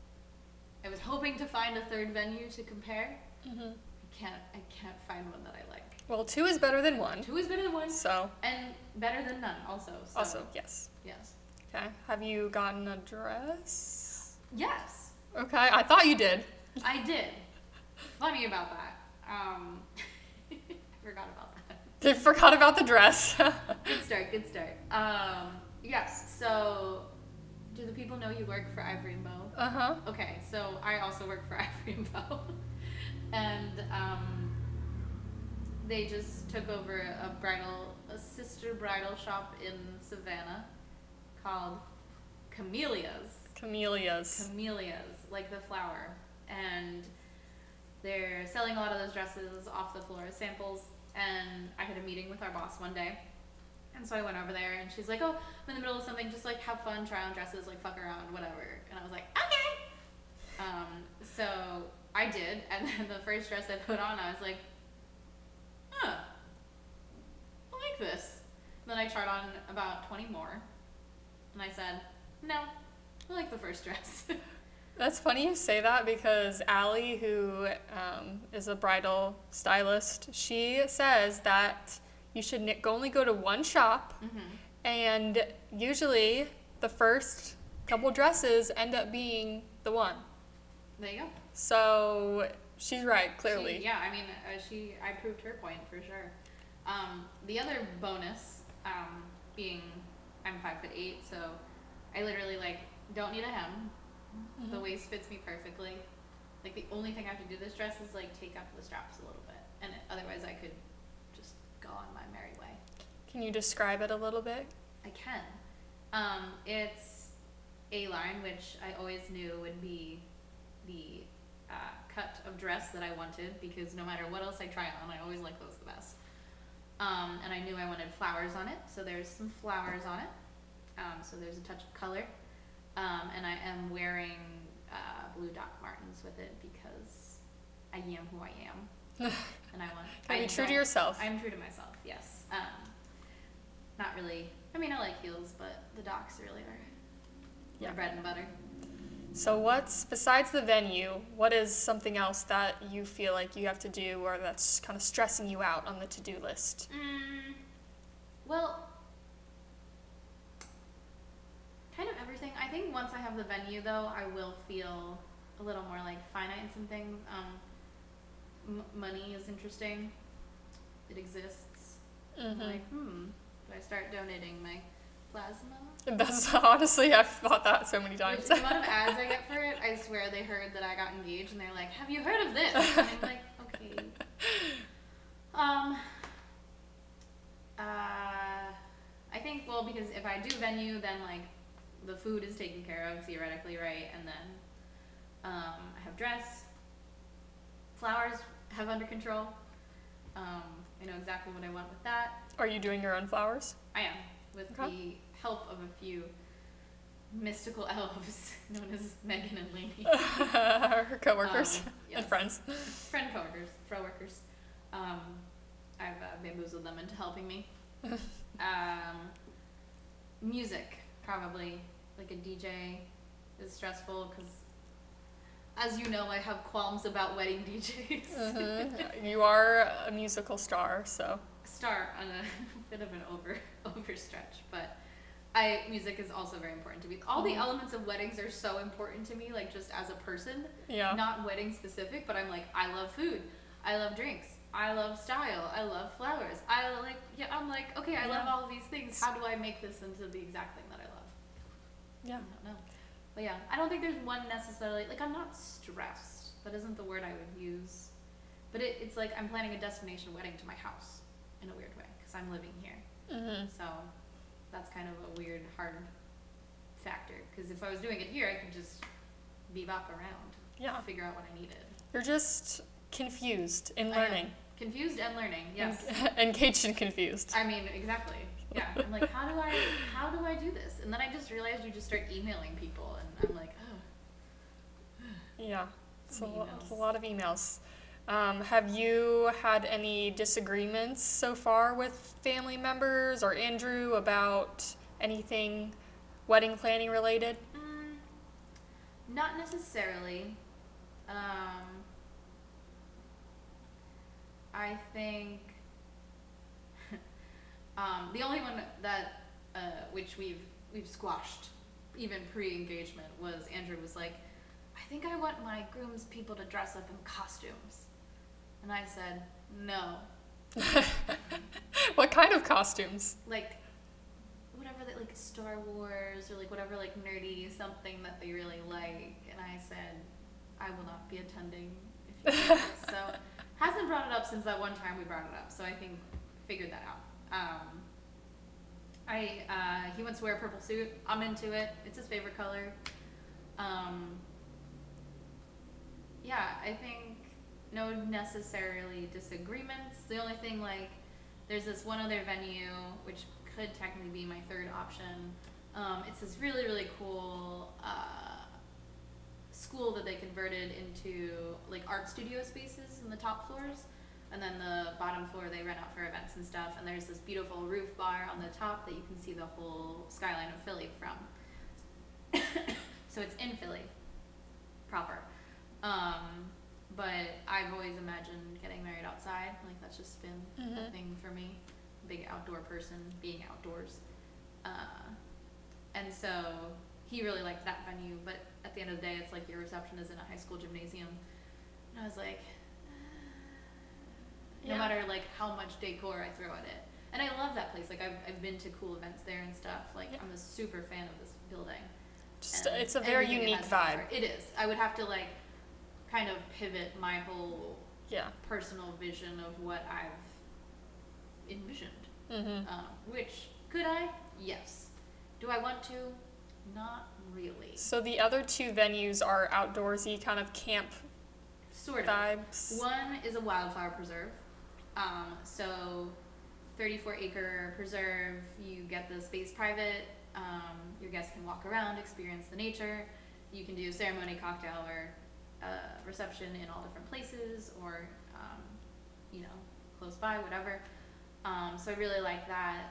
I was hoping to find a third venue to compare. Mm-hmm. I can't, I can't find one that I like. Well, two is better than one. Two is better than one. So. And better than none, also. So. Also, yes. Yes. Okay. Have you gotten a dress? Yes. Okay, I thought you did. I did. Funny about that. Um, I forgot about that. They forgot about the dress. Good start, good start. Um, yes, so do the people know you work for Ivory and Bow? Uh-huh. Okay, so I also work for Ivory and Bow. And um, they just took over a bridal, a sister bridal shop in Savannah called Camellias. Camellias. Camellias, like the flower. And they're selling a lot of those dresses off the floor as samples. And I had a meeting with our boss one day. And so I went over there and she's like, oh, I'm in the middle of something, just like have fun, try on dresses, like fuck around, whatever. And I was like, okay. Um, so I did. And then the first dress I put on, I was like, huh, I like this. And then I tried on about twenty more. And I said, no, I like the first dress. That's funny you say that because Allie, who um, is a bridal stylist, she says that you should n- only go to one shop, Mm-hmm. and usually the first couple dresses end up being the one. There you go. So she's right, clearly. She, yeah, I mean, uh, she, I proved her point for sure. Um, the other bonus, um, being I'm five foot eight, so I literally like don't need a hem. Mm-hmm. The waist fits me perfectly. Like the only thing I have to do this dress is like take up the straps a little bit, and it, otherwise I could just go on my merry way. Can you describe it a little bit? I can. Um, it's A-line, which I always knew would be the uh, cut of dress that I wanted, because no matter what else I try on, I always like those the best. Um, and I knew I wanted flowers on it, so there's some flowers on it. Um, so there's a touch of color. Um, and I am wearing uh, blue Doc Martens with it because I am who I am, and I want. Gotta I be true to don't- yourself. I'm true to myself. Yes. Um, not really. I mean, I like heels, but the Docs really are Yeah. my bread and butter. So what's, besides the venue, what is something else that you feel like you have to do or that's kind of stressing you out on the to-do list? Mm, well, kind of everything. I think once I have the venue, though, I will feel a little more like finite in some things. Um, m- money is interesting. It exists. Mm-hmm. I'm like, hmm, do I start donating my plasma? That's honestly, I've thought that so many Which, times. the amount of ads I get for it, I swear they heard that I got engaged and they're like, have you heard of this? And I'm like, okay. Um, uh, I think, well, because if I do venue, then like the food is taken care of theoretically, right? And then um, I have dress, flowers have under control. Um, I know exactly what I want with that. Are you doing your own flowers? I am, with Okay. the help of a few mystical elves known as Megan and Lainey. Her coworkers Um, and yes. friends. Friend coworkers, fro workers. Um, I've uh, bamboozled them into helping me. um, music, probably. Like a D J is stressful because, as you know, I have qualms about wedding D Js. Mm-hmm. You are a musical star, so. Start on a bit of an over overstretch, but I music is also very important to me. All the Mhm. elements of weddings are so important to me, like just as a person. Yeah. Not wedding specific, but I'm like, I love food, I love drinks, I love style, I love flowers, I like, yeah, I'm like, okay, I love Yeah. all of these things. How do I make this into the exact thing that I love? Yeah. I don't know. But yeah, I don't think there's one necessarily, like, I'm not stressed. That isn't the word I would use. But it, it's like I'm planning a destination wedding to my house in a weird way, because I'm living here. Mm-hmm. So that's kind of a weird, hard factor. Because if I was doing it here, I could just bebop around, Yeah. figure out what I needed. You're just confused in I am learning. confused and learning, yes. En- Engaged and confused. I mean, exactly. Yeah. I'm like, how do I, how do I do this? And then I just realized you just start emailing people, and I'm like, oh. Yeah. It's a, Many lo- emails. it's a lot of emails. Um, have you had any disagreements so far with family members or Andrew about anything wedding planning related? Mm, not necessarily. Um, I think um, the only one that uh, which we've we've squashed even pre-engagement was Andrew was like, I think I want my groom's people to dress up in costumes, and I said no, What kind of costumes? like whatever that like Star Wars or like whatever like nerdy something that they really like, and I said I will not be attending if you do this. So hasn't brought it up since that one time we brought it up, so I think figured that out. Um, I uh, he wants to wear a purple suit. I'm into it. It's his favorite color. Um, yeah, I think no necessarily disagreements. The only thing, like, there's this one other venue which could technically be my third option. Um, it's this really really cool uh, school that they converted into like art studio spaces in the top floors, and then the bottom floor they rent out for events and stuff. And there's this beautiful roof bar on the top that you can see the whole skyline of Philly from. So it's in Philly proper. Um, but I've always imagined getting married outside. Like that's just been Mhm. a thing for me. Big outdoor person, being outdoors. Uh, and so he really liked that venue, but at the end of the day, it's like your reception is in a high school gymnasium. And I was like, no Yeah. matter like how much decor I throw at it. And I love that place. Like I've, I've been to cool events there and stuff. Like Yeah. I'm a super fan of this building. Just, And it's a very everything it unique has to vibe. offer. It is. I would have to like kind of pivot my whole Yeah. personal vision of what I've envisioned. Mm-hmm. Um, which could I? Yes. Do I want to? Not really. So the other two venues are outdoorsy kind of camp Sort of. vibes. One is a wildflower preserve. Um, so thirty-four acre preserve, you get the space private. Um, your guests can walk around, experience the nature. You can do ceremony, cocktail, or uh, reception in all different places, or um, you know, close by, whatever. Um, so I really like that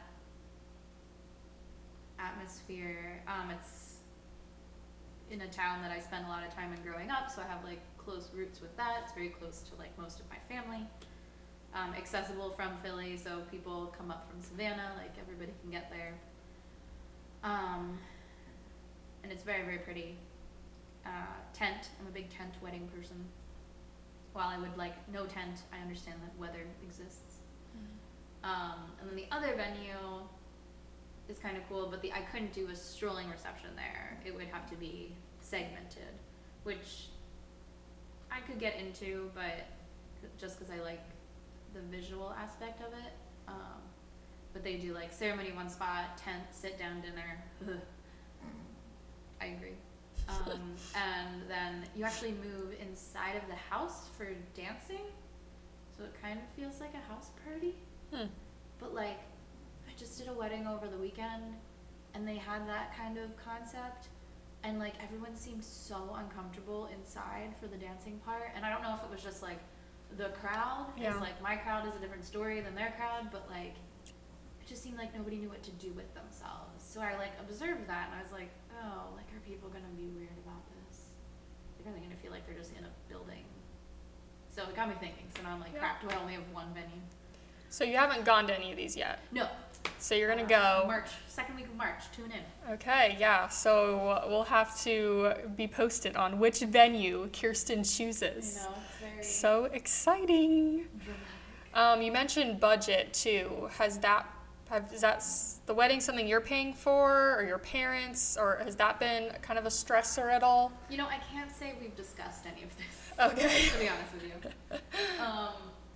atmosphere. Um, it's in a town that I spent a lot of time in growing up, so I have like close roots with that. It's very close to like most of my family. Um, accessible from Philly, so people come up from Savannah, like everybody can get there. Um, and it's very, very pretty. Uh, tent, I'm a big tent wedding person. While I would like no tent, I understand that weather exists. Um, and then the other venue is kind of cool, but the I couldn't do a strolling reception there. It would have to be segmented, which I could get into, but c- just because I like the visual aspect of it. Um, but they do like ceremony one spot, tent, sit down dinner. Ugh. I agree. Um, and then you actually move inside of the house for dancing, so it kind of feels like a house party. Hmm. But like, I just did a wedding over the weekend, and they had that kind of concept, and like everyone seemed so uncomfortable inside for the dancing part. And I don't know if it was just like the crowd, because Yeah. like my crowd is a different story than their crowd, but like it just seemed like nobody knew what to do with themselves. So I like observed that, and I was like, oh, like are people gonna be weird about this? Like, are they gonna feel like they're just in a building? So it got me thinking. So now I'm like, Yeah. crap, do I only have one venue? So you haven't gone to any of these yet. No. So you're gonna Uh, go. March, second week of March. Tune in. Okay, yeah. So we'll have to be posted on which venue Kirsten You chooses. know, it's very So exciting. dramatic. Um, you mentioned budget too. Has that have is that s- the wedding something you're paying for, or your parents, or has that been kind of a stressor at all? You know, I can't say we've discussed any of this. Okay. To be honest with you. Um,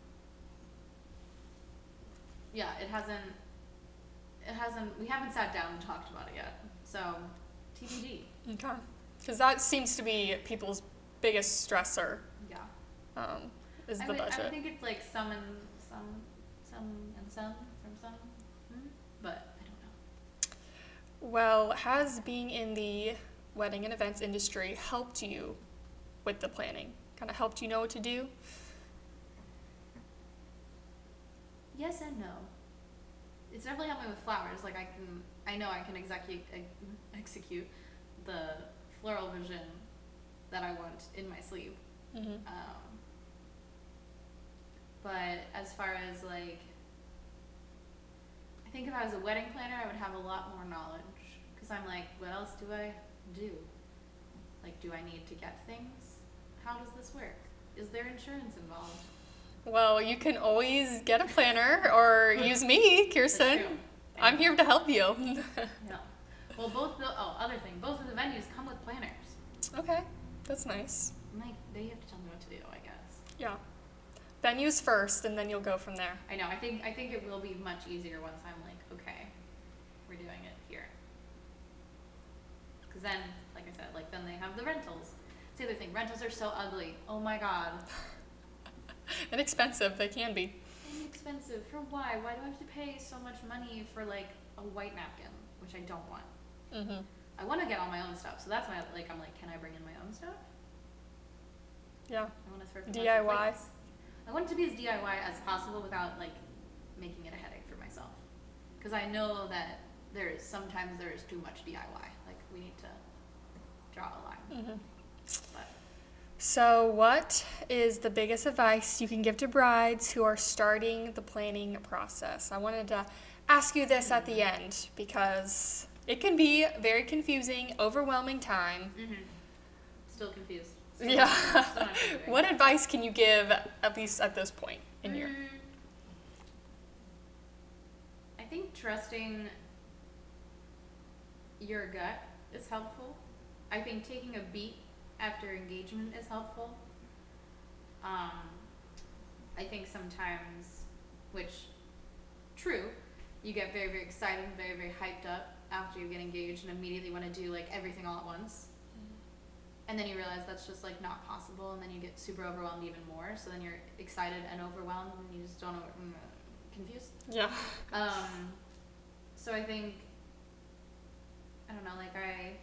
yeah, it hasn't. It hasn't. We haven't sat down and talked about it yet. So, T B D. Okay. Because that seems to be people's biggest stressor. Yeah. Um, is I the would, I would budget. think it's like some and some, some and some from some, hmm? But I don't know. Well, has being in the wedding and events industry helped you with the planning? kind of helped you know what to do? Yes and no. It's definitely helped me with flowers. Like I can, I know I can execute execute the floral vision that I want in my sleeve. Mm-hmm. Um, but as far as like, I think if I was a wedding planner, I would have a lot more knowledge because I'm like, what else do I do? Like, do I need to get things? How does this work? Is there insurance involved? Well, you can always get a planner or use me, Kirsten. That's true. I'm here to help you. No. Well, both the, oh, other thing, both of the venues come with planners. Okay, that's nice. I'm like, they have to tell me what to do, I guess. Yeah. Venues first, and then you'll go from there. I know, I think, I think it will be much easier once I'm like, okay, we're doing it here. Because then, like I said, like then they have the rentals. It's the other thing, rentals are so ugly. Oh my god. And expensive, they can be. Inexpensive. For why? Why do I have to pay so much money for like a white napkin, which I don't want? Mm-hmm. I want to get all my own stuff, so that's my like. I'm like, can I bring in my own stuff? Yeah. I want to throw D I Y. plates. I want it to be as D I Y as possible without like making it a headache for myself, because I know that there is sometimes there is too much D I Y. Like we need to draw a line. Mm-hmm. But So what is the biggest advice you can give to brides who are starting the planning process? I wanted to ask you this at the end because it can be a very confusing, overwhelming time. mm-hmm. Still confused. Still Yeah. not still not sure. What advice can you give, at least at this point in your... Mm, I think trusting your gut is helpful. I think taking a beat after engagement is helpful. Um, I think sometimes, which, true, you get very, very excited, very, very hyped up after you get engaged and immediately want to do like everything all at once. And then you realize that's just like not possible, and then you get super overwhelmed even more. So then you're excited and overwhelmed, and you just don't know, mm, confused. Yeah. Um, so I think, I don't know, like I,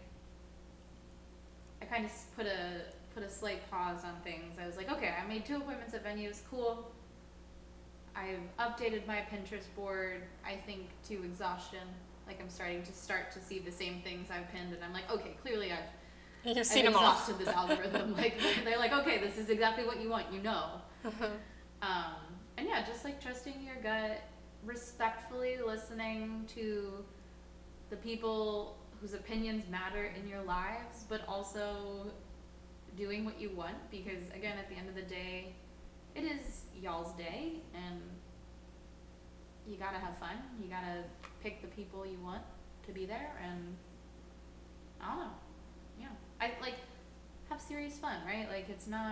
I kind of put a put a slight pause on things. I was like, okay, I made two appointments at venues, cool. I've updated my Pinterest board, I think, to exhaustion. Like I'm starting to start to see the same things I've pinned, and I'm like, okay, clearly I've You've I've seen them all. exhausted this algorithm. Like they're like, okay, this is exactly what you want, you know. Um, and yeah, just like trusting your gut, respectfully listening to the people whose opinions matter in your lives, but also doing what you want, because again, at the end of the day, it is y'all's day, and you gotta have fun. You gotta pick the people you want to be there, and I don't know. Yeah, I like have serious fun, right? Like it's not.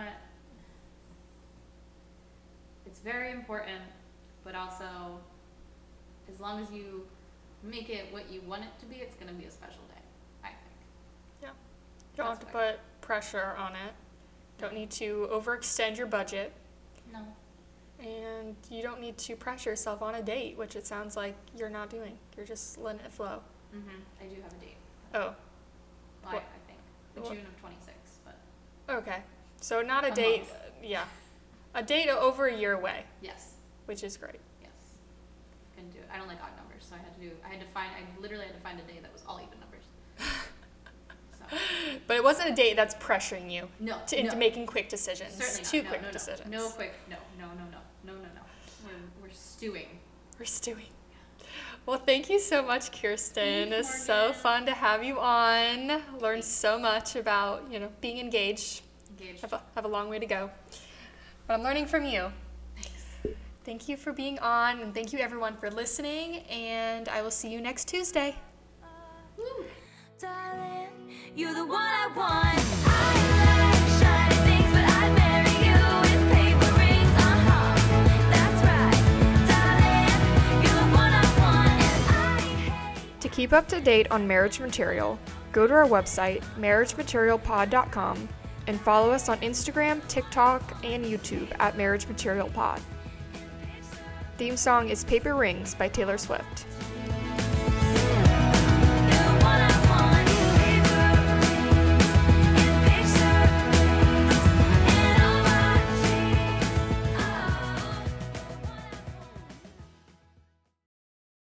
It's very important, but also, as long as you make it what you want it to be, it's gonna be a special day, I think. Yeah. You don't have to put pressure on it. Don't need to overextend your budget. No. And you don't need to pressure yourself on a date, which it sounds like you're not doing. You're just letting it flow. Mm-hmm. I do have a date. Oh, Well, I, What- I think the what- June of twenty-six, but okay. So not a A date, month. uh, yeah. A date over a year away, yes, which is great. yes, couldn't do it. I don't like odd numbers, so I had to do. I had to find. I literally had to find a day that was all even numbers. So But it wasn't a date that's pressuring you no, to, into no. making quick decisions. Certainly not. Too no, quick no, no. decisions. No quick. No, no, no, no, no, no, no. We're we're stewing. We're stewing. Well, thank you so much, Kirsten. Thanks, It's so Morgan. fun to have you on. Learned so much about, you know, being engaged. Engaged. Have a, have a long way to go. But I'm learning from you. Thanks. Thank you for being on, and thank you everyone for listening, and I will see you next Tuesday. Woo. Darling, you're the one I want. I like shiny things, but I'd marry you with paper rings. Uh-huh, that's right. Darling, you're the one I want, and I hate. To keep up to date on Marriage Material, go to our website, marriage material pod dot com, and follow us on Instagram, TikTok, and YouTube at Marriage Material Pod. Theme song is Paper Rings by Taylor Swift.